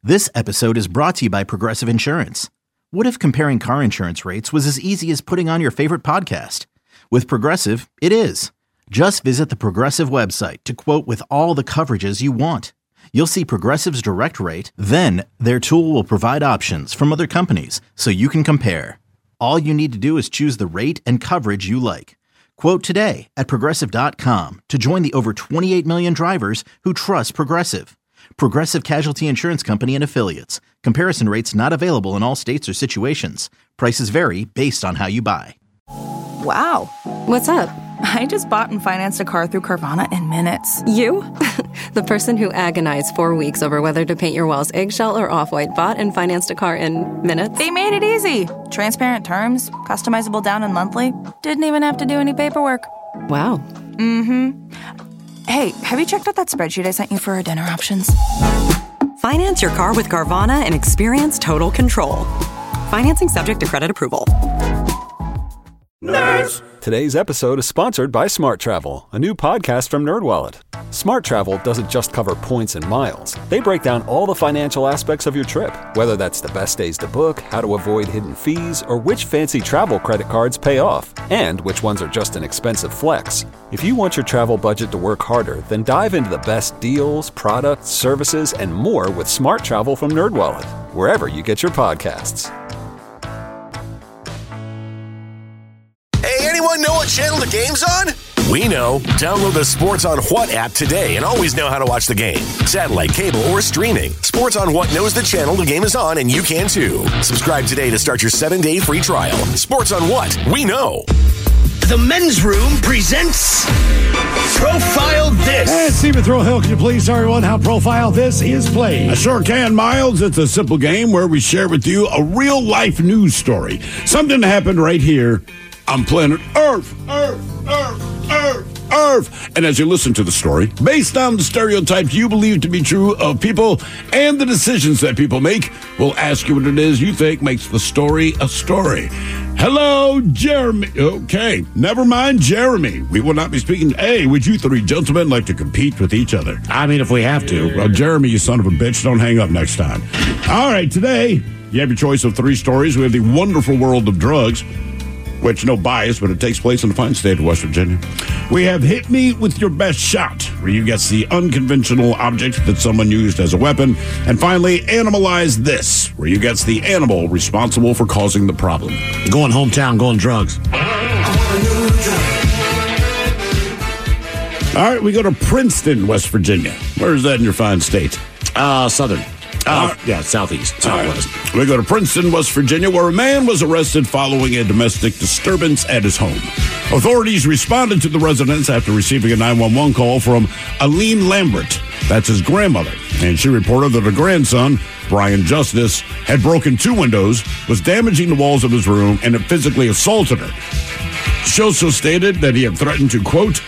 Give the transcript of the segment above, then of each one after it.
This episode is brought to you by Progressive Insurance. What if comparing car insurance rates was as easy as putting on your favorite podcast? With Progressive, it is. Just visit the Progressive website to quote with all the coverages you want. You'll see Progressive's direct rate, then their tool will provide options from other companies so you can compare. All you need to do is choose the rate and coverage you like. Quote today at Progressive.com to join the over 28 million drivers who trust Progressive. Progressive Casualty Insurance Company and Affiliates. Comparison rates not available in all states or situations. Prices vary based on how you buy. Wow. What's up? I just bought and financed a car through Carvana in minutes. You? The person who agonized 4 weeks over whether to paint your walls eggshell or off-white bought and financed a car in minutes? They made it easy. Transparent terms, customizable down and monthly. Didn't even have to do any paperwork. Wow. Mm-hmm. Hey, have you checked out that spreadsheet I sent you for our dinner options? Finance your car with Carvana and experience total control. Financing subject to credit approval. Nerds! Today's episode is sponsored by Smart Travel, a new podcast from NerdWallet. Smart Travel doesn't just cover points and miles. They break down all the financial aspects of your trip, whether that's the best days to book, how to avoid hidden fees, or which fancy travel credit cards pay off, and which ones are just an expensive flex. If you want your travel budget to work harder, then dive into the best deals, products, services, and more with Smart Travel from NerdWallet, wherever you get your podcasts. Anyone know what channel the game's on? We know. Download the Sports on What app today and always know how to watch the game. Satellite, cable, or streaming. Sports on What knows the channel the game is on, and you can too. Subscribe today to start your 7-day free trial. Sports on What? We know. The Men's Room presents Profile This. And Stephen Throwhill, can you please tell everyone how Profile This is played? I sure can, Miles. It's a simple game where we share with you a real-life news story. Something happened right here on planet Earth. And as you listen to the story, based on the stereotypes you believe to be true of people and the decisions that people make, we'll ask you what it is you think makes the story a story. Hello, Jeremy. Okay, never mind Jeremy. We will not be speaking. Hey, would you three gentlemen like to compete with each other? I mean, if we have to. Well, Jeremy, you son of a bitch, don't hang up next time. All right, today, you have your choice of 3 stories. We have the wonderful world of drugs, which, no bias, but it takes place in the fine state of West Virginia. We have Hit Me With Your Best Shot, where you guess the unconventional object that someone used as a weapon. And finally, Animalize This, where you guess the animal responsible for causing the problem. Going hometown, going drugs. All right, we go to Princeton, West Virginia. Where is that in your fine state? Southern. Yeah, southeast, southwest. Right. We go to Princeton, West Virginia, where a man was arrested following a domestic disturbance at his home. Authorities responded to the residence after receiving a 911 call from Aline Lambert. That's his grandmother. And she reported that her grandson, Brian Justice, had broken 2 windows, was damaging the walls of his room, and had physically assaulted her. She also stated that he had threatened to, quote,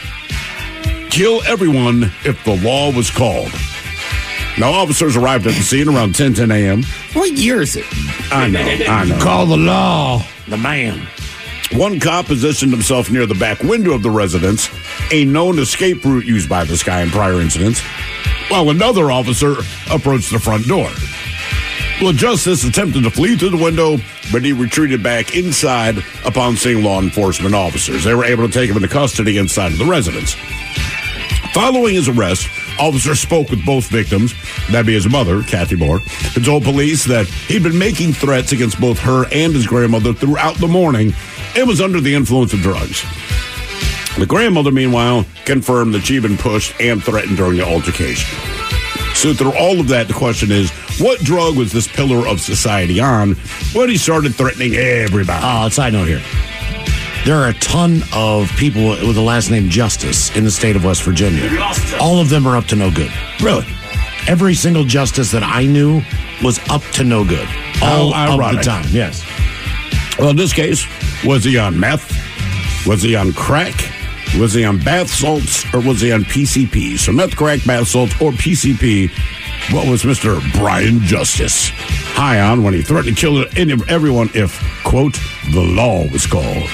kill everyone if the law was called. Now, officers arrived at the scene around 10 a.m. What year is it? I know. Call the law. The man. One cop positioned himself near the back window of the residence, a known escape route used by this guy in prior incidents, while another officer approached the front door. Well, Justice attempted to flee through the window, but he retreated back inside upon seeing law enforcement officers. They were able to take him into custody inside of the residence. Following his arrest, officers spoke with both victims, that'd be his mother, Kathy Moore, who told police that he'd been making threats against both her and his grandmother throughout the morning and was under the influence of drugs. The grandmother, meanwhile, confirmed that she'd been pushed and threatened during the altercation. So through all of that, the question is, what drug was this pillar of society on when he started threatening everybody? Side note here. There are a ton of people with the last name Justice in the state of West Virginia. All of them are up to no good. Really? Every single justice that I knew was up to no good. All of the time, yes. Well, in this case, was he on meth? Was he on crack? Was he on bath salts? Or was he on PCP? So meth, crack, bath salts, or PCP. What was Mr. Brian Justice high on when he threatened to kill everyone if, quote, the law was called?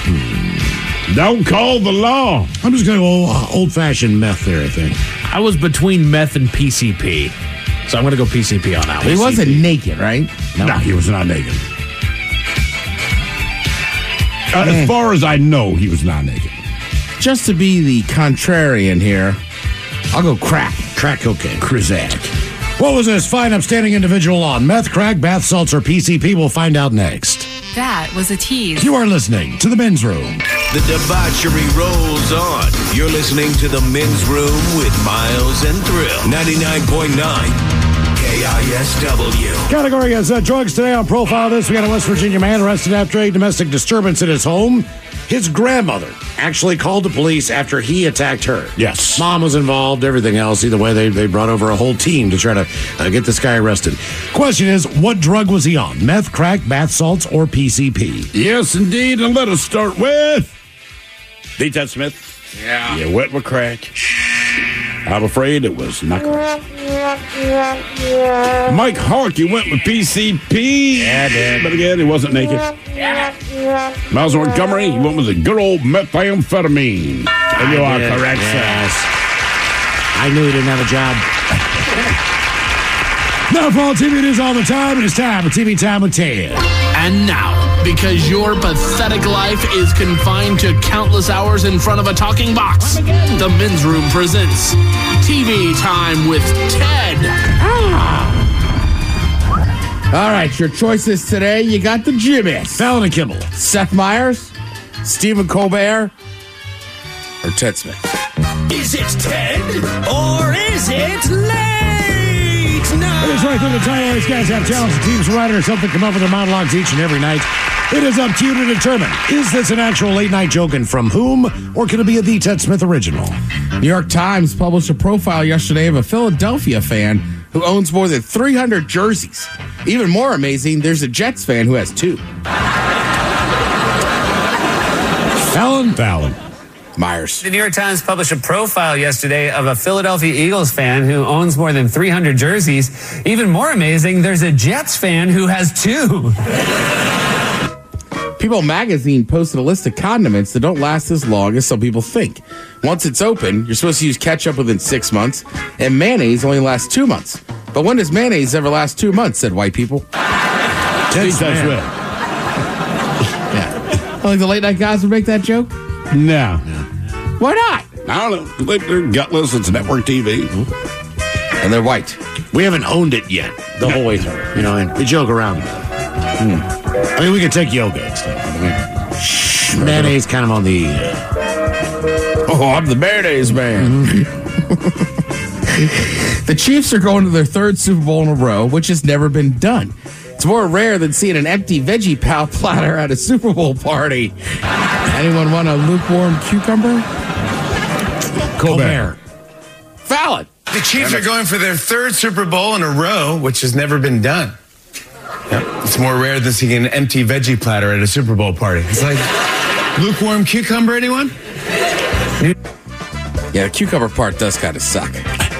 Don't call the law. I'm just going to go old-fashioned meth there, I think. I was between meth and PCP. So I'm going to go PCP on that one. He wasn't naked, right? No, he was not naked. As far as I know, he was not naked. Just to be the contrarian here, I'll go crack. Crack cocaine. Krizak. What was this fine, upstanding individual on? Meth, crack, bath salts, or PCP? We'll find out next. That was a tease. You are listening to The Men's Room. The debauchery rolls on. You're listening to The Men's Room with Miles and Thrill. 99.9 KISW. Category is drugs today on Profile This. We got a West Virginia man arrested after a domestic disturbance in his home. His grandmother actually called the police after he attacked her. Yes. Mom was involved, everything else. Either way, they brought over a whole team to try to get this guy arrested. Question is, what drug was he on? Meth, crack, bath salts, or PCP? Yes, indeed. And let us start with D. Ted Smith. Yeah. You went with crack. I'm afraid it was not correct. Mike Harkey went with PCP. Yeah, dude. But again, he wasn't naked. Miles Montgomery, he went with the good old methamphetamine. And you are correct, yes. I knew he didn't have a job. Now, for all TV news all the time, it is time for TV Time with Ted. And now, because your pathetic life is confined to countless hours in front of a talking box, The Men's Room presents TV Time with Ted. All right, your choices today. You got the Jimmys. Fallon and Kimmel. Seth Meyers, Stephen Colbert, or Ted Smith. Is it Ted or is it late? No. It is right through the time. These guys have talented teams, writer or something, come up with their monologues each and every night. It is up to you to determine, is this an actual late-night joke and from whom, or can it be a The Ted Smith original? New York Times published a profile yesterday of a Philadelphia fan who owns more than 300 jerseys. Even more amazing, there's a Jets fan who has 2. Fallon. Myers. The New York Times published a profile yesterday of a Philadelphia Eagles fan who owns more than 300 jerseys. Even more amazing, there's a Jets fan who has 2. People Magazine posted a list of condiments that don't last as long as some people think. Once it's open, you're supposed to use ketchup within 6 months, and mayonnaise only lasts 2 months. But when does mayonnaise ever last 2 months, said white people. Ted Smith. Yeah. Like the late night guys would make that joke? No. Why not? I don't know. They're gutless. It's network TV. And they're white. We haven't owned it yet the whole way through. You know, and we joke around about it. I mean, we could take yoga and stuff. I mean, mayonnaise kind of on the... I'm the mayonnaise man. The Chiefs are going to their 3rd Super Bowl in a row, which has never been done. It's more rare than seeing an empty veggie platter at a Super Bowl party. Anyone want a lukewarm cucumber? Colbert. Fallon. The Chiefs are going for their 3rd Super Bowl in a row, which has never been done. Yep. It's more rare than seeing an empty veggie platter at a Super Bowl party. It's like lukewarm cucumber, anyone? Yeah, the cucumber part does kind of suck.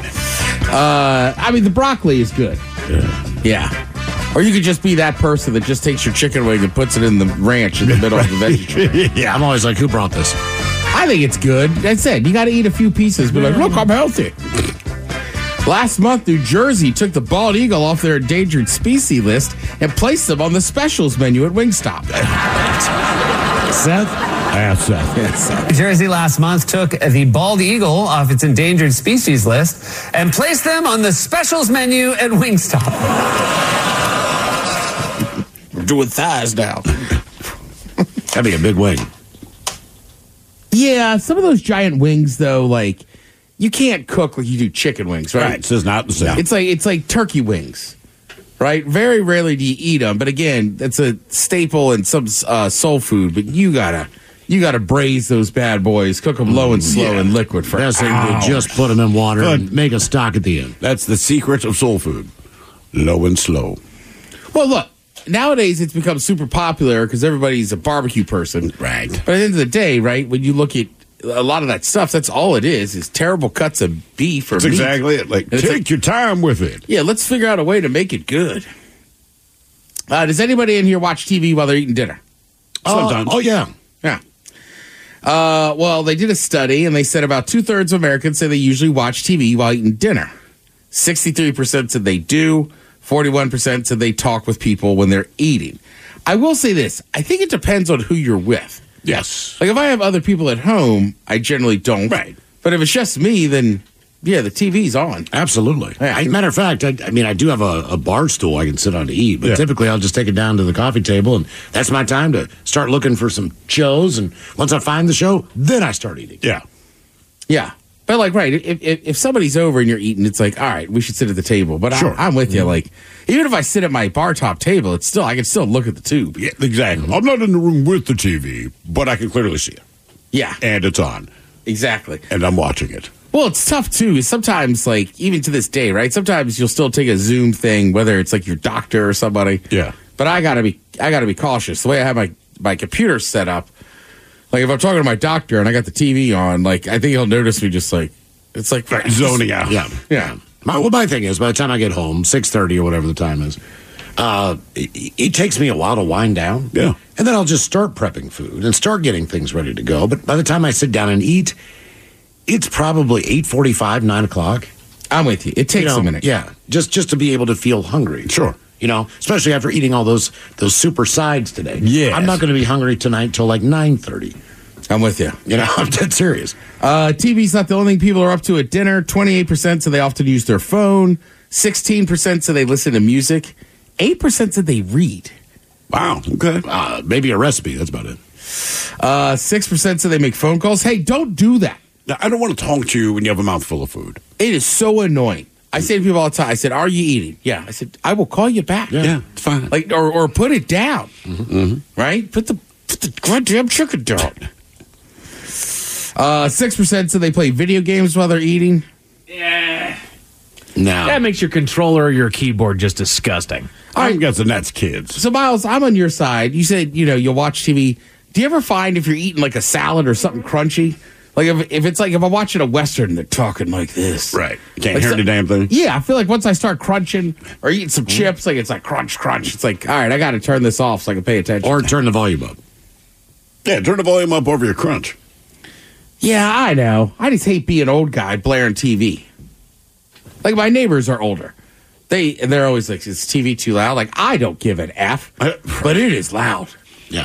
I mean, the broccoli is good. Yeah. Or you could just be that person that just takes your chicken wing and puts it in the ranch in the middle of the veggie tray. Yeah, I'm always like, who brought this? I think it's good. I said, you got to eat a few pieces. Be like, look, I'm healthy. Last month, New Jersey took the bald eagle off their endangered species list and placed them on the specials menu at Wingstop. Seth? Seth. New Jersey last month took the bald eagle off its endangered species list and placed them on the specials menu at Wingstop. We're doing thighs now. That'd be a big wing. Yeah, some of those giant wings, though, like, you can't cook like you do chicken wings, right? Right, it's not the same. It's like turkey wings, right? Very rarely do you eat them, but again, that's a staple in some soul food. But you gotta braise those bad boys, cook them low and slow and liquid for hours. Just put them in water and make a stock at the end. That's the secret of soul food. Low and slow. Well, look, nowadays it's become super popular because everybody's a barbecue person. Right. But at the end of the day, right, when you look at a lot of that stuff, that's all it is terrible cuts of beef or That's meat. exactly it. Like, take your time with it. Yeah, let's figure out a way to make it good. Does anybody in here watch TV while they're eating dinner? Sometimes. Oh, yeah. Yeah. Well, they did a study, and they said about 2/3 of Americans say they usually watch TV while eating dinner. 63% said they do. 41% said they talk with people when they're eating. I will say this. I think it depends on who you're with. Yes. Like if I have other people at home, I generally don't. Right. But if it's just me, then yeah, the TV's on. Absolutely. Yeah. Matter of fact, I do have a bar stool I can sit on to eat, but typically I'll just take it down to the coffee table, and that's my time to start looking for some shows. And once I find the show, then I start eating. Yeah. Yeah. But like, right, if somebody's over and you're eating, it's like, all right, we should sit at the table. But Sure. I'm with you. Like, even if I sit at my bar top table, I can still look at the tube. Yeah, exactly. I'm not in the room with the TV, but I can clearly see it. Yeah. And it's on. Exactly. And I'm watching it. Well, it's tough too. Sometimes, like even to this day, right? Sometimes you'll still take a Zoom thing, whether it's like your doctor or somebody. Yeah. But I gotta be cautious. The way I have my computer set up, like if I'm talking to my doctor and I got the TV on, like I think he'll notice me just like it's like zoning out. Yeah. My thing is, by the time I get home, 6:30 or whatever the time is, it takes me a while to wind down. Yeah. And then I'll just start prepping food and start getting things ready to go. But by the time I sit down and eat, it's probably 8:45, 9 o'clock. I'm with you. It takes a minute. Yeah. Just to be able to feel hungry. Sure. Especially after eating all those super sides today. Yes. I'm not going to be hungry tonight till like 9:30. I'm with you. I'm dead serious. TV's not the only thing people are up to at dinner. 28% say they often use their phone. 16% say they listen to music. 8% said they read. Wow. Okay. Maybe a recipe. That's about it. 6% say they make phone calls. Hey, don't do that. Now, I don't want to talk to you when you have a mouthful of food. It is so annoying. I say to people all the time, I said, are you eating? Yeah. I said, I will call you back. Yeah, it's fine. Like, or put it down. Mm-hmm. Right? Put the goddamn chicken down. 6% say they play video games while they're eating. Yeah. No. That makes your controller or your keyboard just disgusting. I'm guessing that's kids. So, Miles, I'm on your side. You said, you'll watch TV. Do you ever find if you're eating like a salad or something crunchy? Like if it's like if I'm watching a Western, they're talking like this. Right. Can't hear the damn thing. Yeah, I feel like once I start crunching or eating some chips, like it's like crunch, crunch. It's like, all right, I got to turn this off so I can pay attention. Or turn the volume up. Yeah, turn the volume up over your crunch. Yeah, I know. I just hate being an old guy blaring TV. Like my neighbors are older. They're always like, is TV too loud? Like, I don't give an F, but it is loud. Yeah.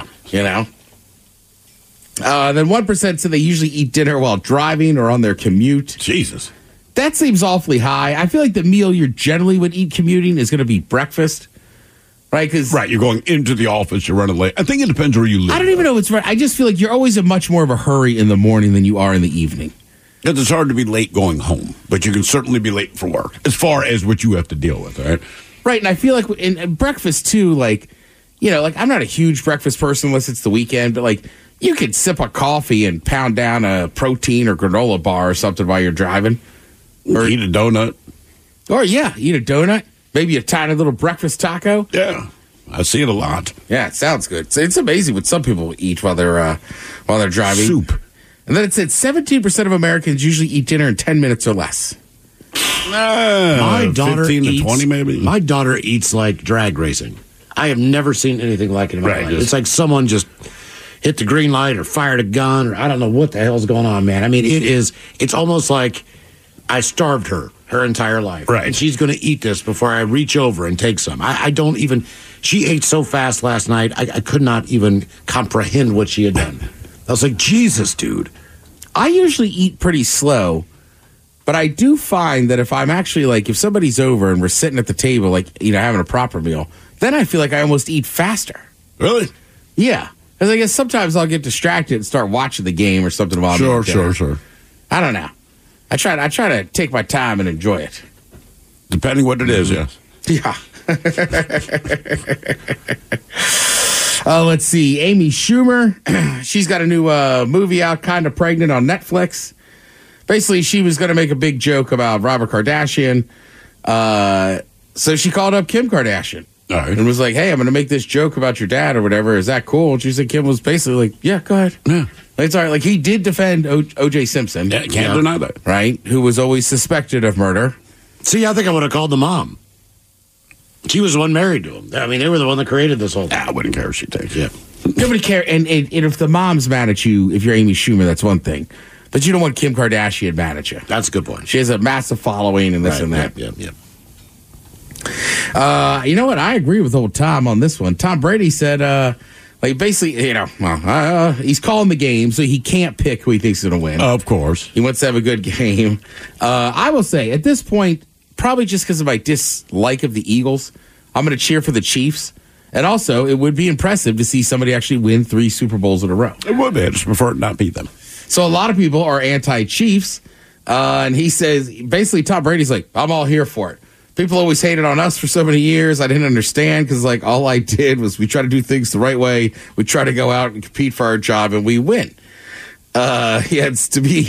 Then 1% say they usually eat dinner while driving or on their commute. Jesus. That seems awfully high. I feel like the meal you generally would eat commuting is going to be breakfast. Right? Right, you're going into the office, you're running late. I think it depends where you live. I don't even know what's right. I just feel like you're always in much more of a hurry in the morning than you are in the evening. Because it's hard to be late going home, but you can certainly be late for work, as far as what you have to deal with, right? Right, and I feel like in breakfast, too, like, like I'm not a huge breakfast person unless it's the weekend, but, like, you could sip a coffee and pound down a protein or granola bar or something while you're driving. Or eat a donut. Or, yeah, eat a donut. Maybe a tiny little breakfast taco. Yeah, I see it a lot. Yeah, it sounds good. It's amazing what some people eat while they're driving. Soup. And then it said 17% of Americans usually eat dinner in 10 minutes or less. My daughter 15 to eats, 20 maybe. My daughter eats like drag racing. I have never seen anything like it in my life. It's like someone just hit the green light or fired a gun or I don't know what the hell's going on, man. I mean, it's almost like I starved her entire life. Right. And she's going to eat this before I reach over and take some. I don't even, she ate so fast last night, I could not even comprehend what she had done. I was like, Jesus, dude. I usually eat pretty slow, but I do find that if I'm actually like, if somebody's over and we're sitting at the table, like, having a proper meal, then I feel like I almost eat faster. Really? Yeah. Because I guess sometimes I'll get distracted and start watching the game or something while I'm eating dinner. Sure. I don't know. I try to take my time and enjoy it. Depending what it is, yes. Yeah. Let's see. Amy Schumer, she's got a new movie out, Kinda Pregnant, on Netflix. Basically, she was going to make a big joke about Robert Kardashian. So she called up Kim Kardashian. All right. And was like, hey, I'm going to make this joke about your dad or whatever. Is that cool? And she said Kim was basically like, yeah, go ahead. Yeah. It's all right. Like, he did defend O.J. Simpson. Yeah, can't deny that. Right? Who was always suspected of murder. See, I think I would have called the mom. She was the one married to him. I mean, they were the one that created this whole thing. I wouldn't care if she takes it. Nobody cares. And if the mom's mad at you, if you're Amy Schumer, that's one thing. But you don't want Kim Kardashian mad at you. That's a good point. She has a massive following and this and that. Yeah. You know what? I agree with old Tom on this one. Tom Brady said, basically, he's calling the game, so he can't pick who he thinks is going to win. Of course. He wants to have a good game. I will say, at this point, probably just because of my dislike of the Eagles, I'm going to cheer for the Chiefs. And also, it would be impressive to see somebody actually win 3 Super Bowls in a row. It would be. I just prefer to not beat them. So a lot of people are anti-Chiefs. And he says, basically, Tom Brady's like, I'm all here for it. People always hated on us for so many years. I didn't understand because, all I did was we try to do things the right way. We try to go out and compete for our job, and we win. It's to be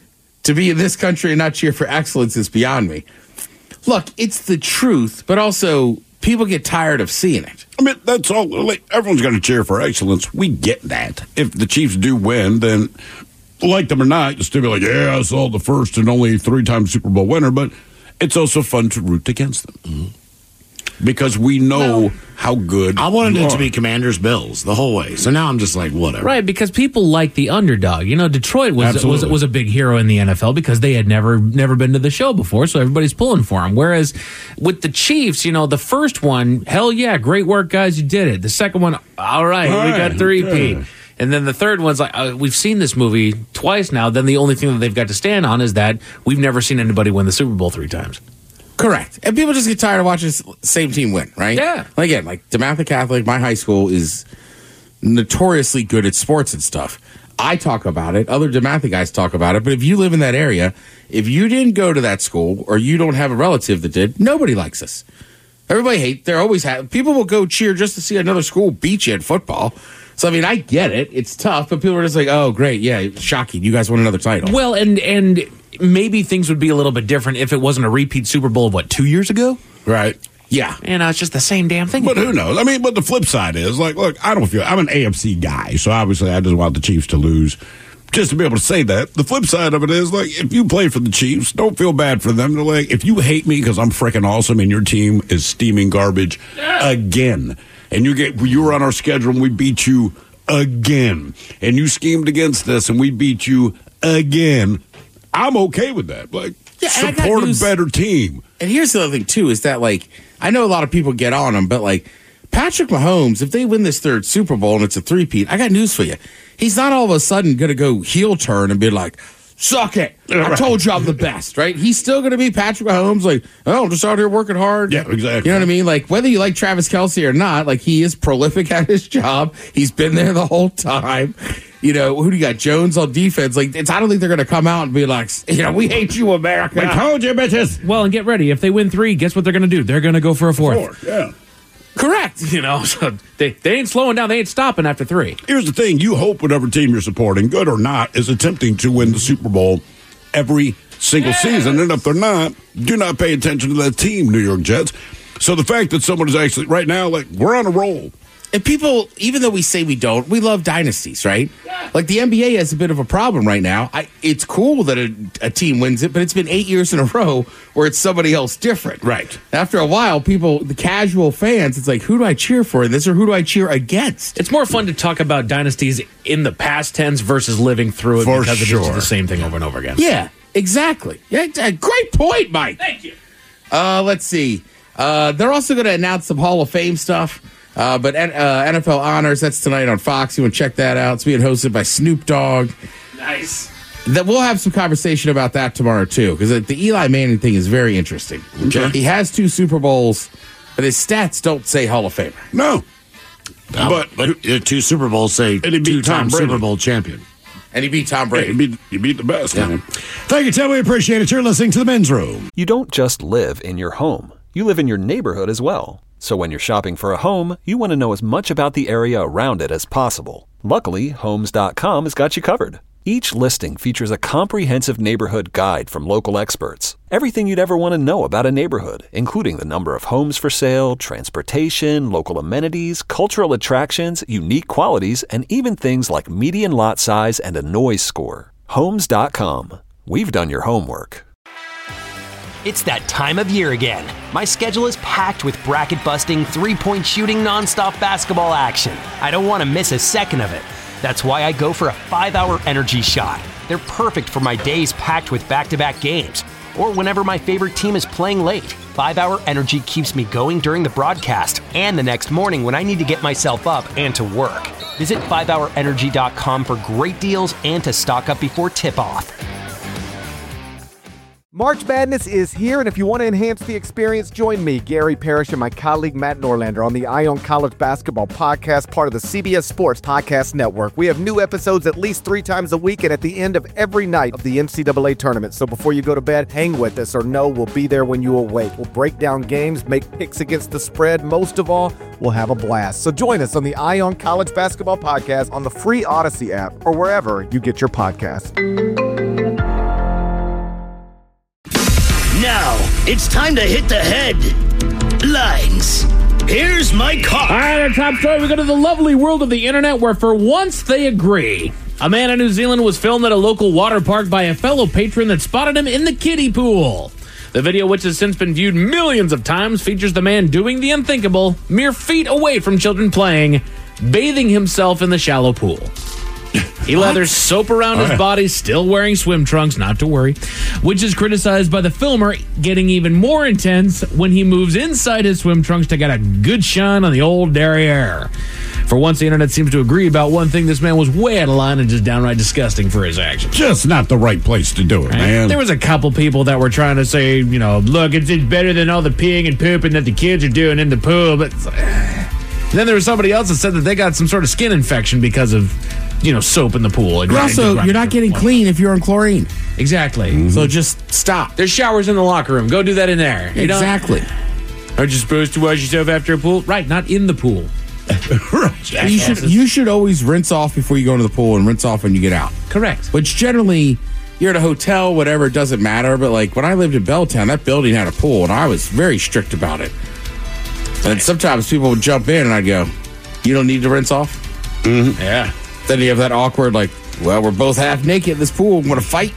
in this country and not cheer for excellence is beyond me. Look, it's the truth, but also people get tired of seeing it. I mean, that's all. Everyone's going to cheer for excellence. We get that. If the Chiefs do win, then like them or not, you'll still be like, yeah, I saw the first and only 3-time Super Bowl winner, but it's also fun to root against them. Mm-hmm. Because we know how good I wanted it to be Commanders-Bills the whole way. So now I'm just like, whatever. Right, because people like the underdog. Detroit was a big hero in the NFL because they had never been to the show before, so everybody's pulling for them. Whereas with the Chiefs, the first one, hell yeah, great work, guys, you did it. The second one, all right, we got 3-peat. Yeah. And then the third one's like, we've seen this movie twice now. Then the only thing that they've got to stand on is that we've never seen anybody win the Super Bowl 3 times. Correct. And people just get tired of watching the same team win, right? Yeah. Again, DeMatha Catholic, my high school is notoriously good at sports and stuff. I talk about it. Other DeMatha guys talk about it. But if you live in that area, if you didn't go to that school or you don't have a relative that did, nobody likes us. Everybody hates. They're always people will go cheer just to see another school beat you at football. So, I get it. It's tough, but people are just like, oh, great. Yeah, shocking. You guys won another title. Well, and maybe things would be a little bit different if it wasn't a repeat Super Bowl of, 2 years ago? Right. Yeah. And it's just the same damn thing. But who knows? But the flip side is, look, I don't feel, I'm an AFC guy, so obviously I just want the Chiefs to lose. Just to be able to say that. The flip side of it is, if you play for the Chiefs, don't feel bad for them. They're like, if you hate me because I'm freaking awesome and your team is steaming garbage again, and you were on our schedule and we beat you again, and you schemed against us and we beat you again, I'm okay with that. Support a better team. And here's the other thing, too, is that, I know a lot of people get on him, but, Patrick Mahomes, if they win this 3rd Super Bowl and it's a 3-peat, I got news for you. He's not all of a sudden going to go heel turn and be like, suck it. I told you I'm the best, right? He's still going to be Patrick Mahomes, I'm just out here working hard. Yeah, exactly. You know what I mean? Whether you like Travis Kelce or not, he is prolific at his job. He's been there the whole time. Who do you got? Jones on defense. I don't think they're going to come out and be like, we hate you, America. I told you, bitches. Well, and get ready. If they win 3, guess what they're going to do? They're going to go for a 4th. Yeah. Correct. So they ain't slowing down. They ain't stopping after 3. Here's the thing. You hope whatever team you're supporting, good or not, is attempting to win the Super Bowl every single season. And if they're not, do not pay attention to that team, New York Jets. So the fact that someone is actually, right now, we're on a roll. And people, even though we say we don't, we love dynasties, right? Yeah. The NBA has a bit of a problem right now. It's cool that a team wins it, but it's been 8 years in a row where it's somebody else different. Right. After a while, the casual fans, it's like, who do I cheer for in this or who do I cheer against? It's more fun to talk about dynasties in the past tense versus living through it because it's just the same thing over and over again. Yeah, exactly. Yeah, great point, Mike. Thank you. Let's see. They're also going to announce some Hall of Fame stuff. But NFL Honors, that's tonight on Fox. You want to check that out. It's being hosted by Snoop Dogg. Nice. We'll have some conversation about that tomorrow, too, because the Eli Manning thing is very interesting. Okay. He has 2 Super Bowls, but his stats don't say Hall of Famer. No. But 2 Super Bowls say 2-time Super Bowl champion. And he beat Tom Brady. You beat the best, man. Thank you, Tim. We appreciate it. You're listening to The Men's Room. You don't just live in your home. You live in your neighborhood as well. So when you're shopping for a home, you want to know as much about the area around it as possible. Luckily, Homes.com has got you covered. Each listing features a comprehensive neighborhood guide from local experts. Everything you'd ever want to know about a neighborhood, including the number of homes for sale, transportation, local amenities, cultural attractions, unique qualities, and even things like median lot size and a noise score. Homes.com. We've done your homework. It's that time of year again. My schedule is packed with bracket-busting, three-point shooting, nonstop basketball action. I don't want to miss a second of it. That's why I go for a 5-hour energy shot. They're perfect for my days packed with back-to-back games, or whenever my favorite team is playing late. 5-Hour Energy keeps me going during the broadcast and the next morning when I need to get myself up and to work. Visit 5hourenergy.com for great deals and to stock up before tip-off. March Madness is here, and if you want to enhance the experience, join me, Gary Parrish, and my colleague Matt Norlander on the Eye on College Basketball Podcast, part of the CBS Sports Podcast Network. We have new episodes at least 3 times a week and at the end of every night of the NCAA tournament. So before you go to bed, hang with us, or know we'll be there when you awake. We'll break down games, make picks against the spread. Most of all, we'll have a blast. So join us on the Eye on College Basketball Podcast on the free Odyssey app or wherever you get your podcasts. Now, it's time to hit the headlines. Here's my call. All right, our top story, we go to the lovely world of the internet where for once they agree. A man in New Zealand was filmed at a local water park by a fellow patron that spotted him in the kiddie pool. The video, which has since been viewed millions of times, features the man doing the unthinkable, mere feet away from children playing, bathing himself in the shallow pool. He lathers soap around his body, still wearing swim trunks, not to worry, which is criticized by the filmer, getting even more intense when he moves inside his swim trunks to get a good shine on the old derriere. For once, the internet seems to agree about one thing. This man was way out of line and just downright disgusting for his actions. Just not the right place to do it, man. There was a couple people that were trying to say, you know, look, it's better than all the peeing and pooping that the kids are doing in the pool. But then there was somebody else that said that they got some sort of skin infection because of, you know, soap in the pool. And also, you're not getting clean if you're in chlorine. Exactly. Mm-hmm. So just stop. There's showers in the locker room. Go do that in there. Exactly. Aren't you supposed to wash yourself after a pool? Right, not in the pool. Right. You should always rinse off before you go into the pool and rinse off when you get out. Correct. Which generally, you're at a hotel, whatever, it doesn't matter. But like when I lived in Belltown, that building had a pool, and I was very strict about it. And sometimes people would jump in, and I'd go, "You don't need to rinse off." Mm-hmm. Yeah. Then you have that awkward, like, well, we're both half naked in this pool. Want to fight?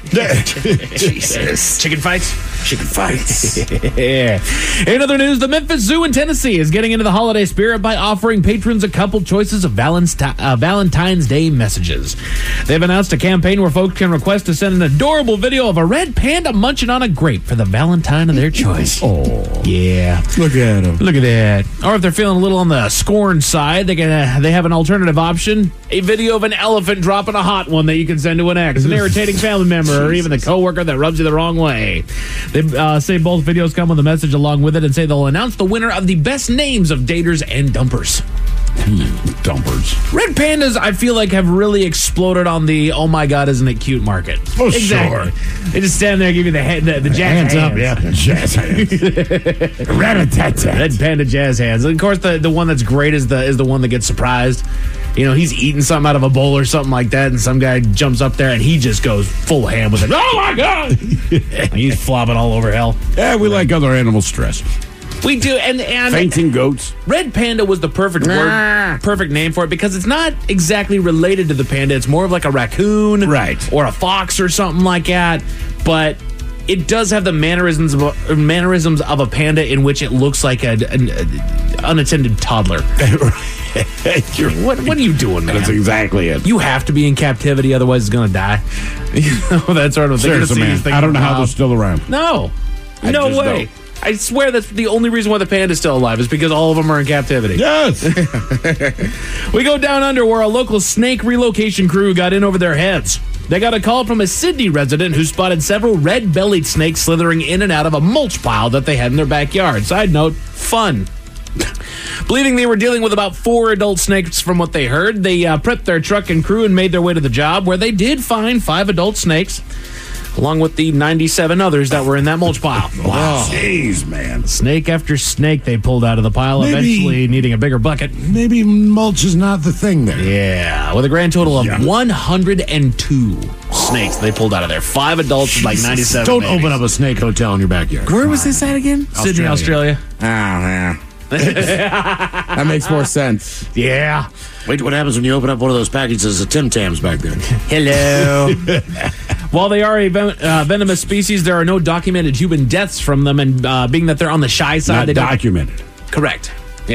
Jesus. Chicken fights? Chicken fights. Yeah. In other news, the Memphis Zoo in Tennessee is getting into the holiday spirit by offering patrons a couple choices of Valentine's Day messages. They've announced a campaign where folks can request to send an adorable video of a red panda munching on a grape for the Valentine of their choice. Oh. Yeah. Look at him. Look at that. Or if they're feeling a little on the scorn side, they have an alternative option. A video of an elephant dropping a hot one that you can send to an ex, an irritating family member, or even the coworker that rubs you the wrong way. They say both videos come with a message along with it and say they'll announce the winner of the best names of daters and dumpers. Dumpers. Red pandas, I feel like, have really exploded on the "oh my god, isn't it cute" market. Oh, exactly. Sure. They just stand there and give you the jazz hands. Up, yeah. Jazz hands. Red panda jazz hands. And of course, the one that's great is the one that gets surprised. You know, he's eating something out of a bowl or something like that, and some guy jumps up there and he just goes full ham with it. Oh my god! He's flopping all over hell. Yeah, we like other animal stress. We do, and fainting goats. Red panda was the perfect word, perfect name for it, because it's not exactly related to the panda. It's more of like a raccoon, right, or a fox or something like that. But it does have the mannerisms of a panda, in which it looks like an unattended toddler. What are you doing, man? That's exactly it. You have to be in captivity, otherwise it's going to die. You know, that sort of thing. Seriously, man. I don't know how they're still around. No way. Don't. I swear that's the only reason why the panda's still alive is because all of them are in captivity. Yes. We go down under where a local snake relocation crew got in over their heads. They got a call from a Sydney resident who spotted several red-bellied snakes slithering in and out of a mulch pile that they had in their backyard. Side note, fun. Believing they were dealing with about 4 adult snakes from what they heard, they prepped their truck and crew and made their way to the job, where they did find 5 adult snakes, along with the 97 others that were in that mulch pile. Wow. Jeez, man. Snake after snake they pulled out of the pile, eventually needing a bigger bucket. Maybe mulch is not the thing there. Yeah, with a grand total of 102 snakes they pulled out of there. 5 adults and like 97 Don't babies. open up a snake hotel in your backyard. Where was this at again? Sydney, Australia. Oh, yeah. That makes more sense. Yeah. Wait, what happens when you open up one of those packages of Tim Tams back there? Hello. While they are a venomous species, there are no documented human deaths from them, and being that they're on the shy side, not documented. Correct. Yeah.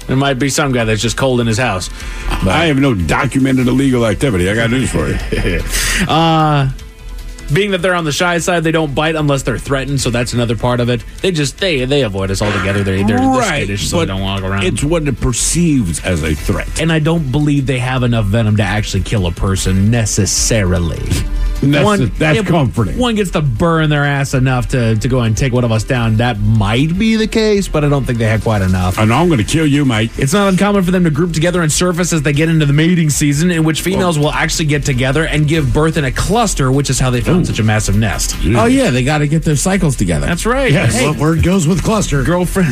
There might be some guy that's just cold in his house. But I have no documented illegal activity. I got news for you. Being that they're on the shy side, they don't bite unless they're threatened, so that's another part of it. They avoid us altogether. They're skittish, so they don't walk around. It's what it perceives as a threat. And I don't believe they have enough venom to actually kill a person necessarily. That's comforting. One gets to burn their ass enough to go and take one of us down. That might be the case, but I don't think they have quite enough. I know I'm going to kill you, mate. It's not uncommon for them to group together and surface as they get into the mating season, in which females will actually get together and give birth in a cluster, which is how they found such a massive nest. Oh, yeah, they got to get their cycles together. That's right. Yes. Hey. What word goes with cluster? Girlfriend.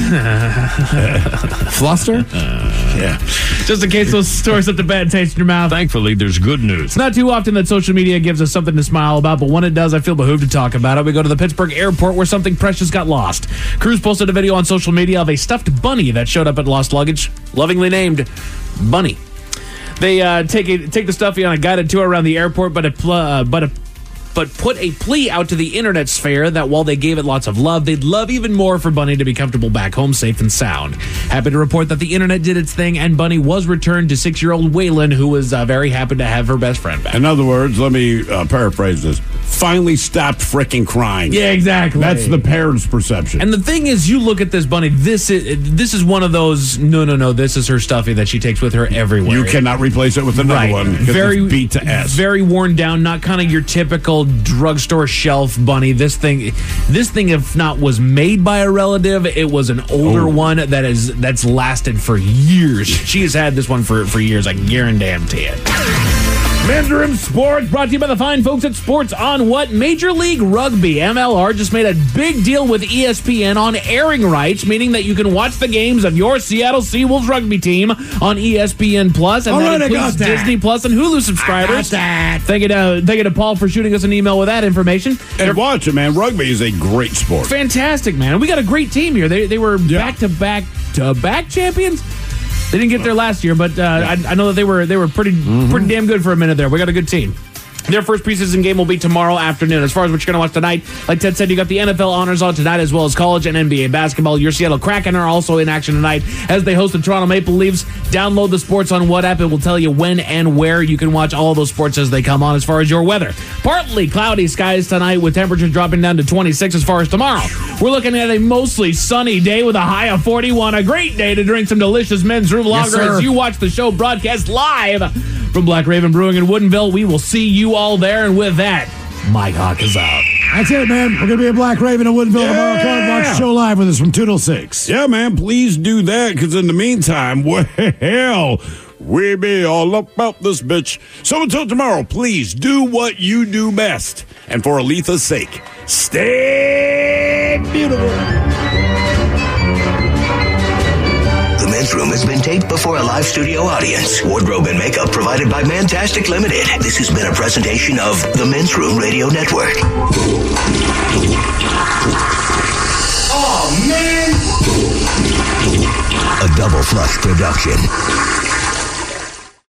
Fluster? Yeah. Just in case those stories left a bad taste in your mouth. Thankfully, there's good news. It's not too often that social media gives us something to smile about, but when it does, I feel behooved to talk about it. We go to the Pittsburgh airport where something precious got lost. Crews posted a video on social media of a stuffed bunny that showed up at lost luggage, lovingly named Bunny. They take the stuffy on a guided tour around the airport, but put a plea out to the internet sphere that while they gave it lots of love, they'd love even more for Bunny to be comfortable back home safe and sound. Happy to report that the internet did its thing, and Bunny was returned to 6-year-old Waylon, who was very happy to have her best friend back. In other words, let me paraphrase this. Finally stopped freaking crying. Yeah, exactly. That's the parents' perception. And the thing is, you look at this bunny, this is one of those, no, this is her stuffy that she takes with her everywhere. You cannot replace it with another one. Very it's beat to S. Very worn down, not kind of your typical drugstore shelf bunny. This thing, if not was made by a relative, it was an older one that's lasted for years. She has had this one for years, I guarantee it. Men's Room Sports brought to you by the fine folks at Sports on What? Major League Rugby, MLR, just made a big deal with ESPN on airing rights, meaning that you can watch the games of your Seattle Seawolves rugby team on ESPN Plus, and that includes Disney Plus and Hulu subscribers. Thank you to Paul for shooting us an email with that information. And watch it, man. Rugby is a great sport. Fantastic, man. And we got a great team here. They were back-to-back champions. They didn't get there last year, but I know that they were pretty damn good for a minute there. We got a good team. Their first preseason game will be tomorrow afternoon. As far as what you're going to watch tonight, like Ted said, you got the NFL honors on tonight, as well as college and NBA basketball. Your Seattle Kraken are also in action tonight as they host the Toronto Maple Leafs. Download the Sports on What app. It will tell you when and where you can watch all those sports as they come on. As far as your weather, partly cloudy skies tonight with temperatures dropping down to 26. As far as tomorrow, we're looking at a mostly sunny day with a high of 41. A great day to drink some delicious Men's Room Lager as you watch the show broadcast live from Black Raven Brewing in Woodinville. We will see you all there. And with that, Mike Hawk is out. That's it, man. We're going to be at Black Raven in Woodinville tomorrow. Come and watch the show live with us from 2 till 6. Yeah, man. Please do that, because in the meantime, well, we be all about this bitch. So until tomorrow, please do what you do best. And for Aletha's sake, stay beautiful. The Men's Room has been taped before a live studio audience. Wardrobe and makeup provided by Mantastic Limited. This has been a presentation of the Men's Room Radio Network. Oh, man! A Double Flush production.